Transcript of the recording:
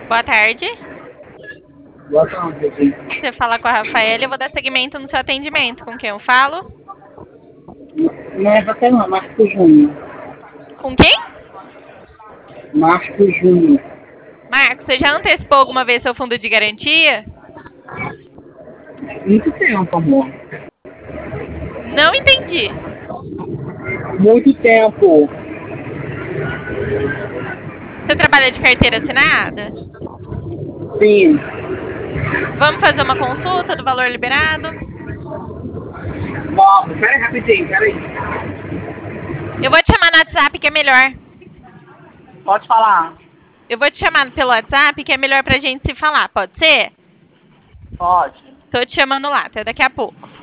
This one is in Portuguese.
Boa tarde. Boa tarde, aqui. Você fala com a Rafaela, eu vou dar seguimento no seu atendimento. Com quem eu falo? Não é você não, Marco Júnior. Com quem? Marco Júnior. Marcos, você já antecipou alguma vez seu fundo de garantia? Muito tempo, amor. Não entendi. Muito tempo. Você trabalha de carteira assinada? Sim. Vamos fazer uma consulta do valor liberado? Bom, pera aí rapidinho, pera aí. Eu vou te chamar no WhatsApp que é melhor. Pode falar. Eu vou te chamar pelo WhatsApp que é melhor pra gente se falar, pode ser? Pode. Tô te chamando lá, até daqui a pouco.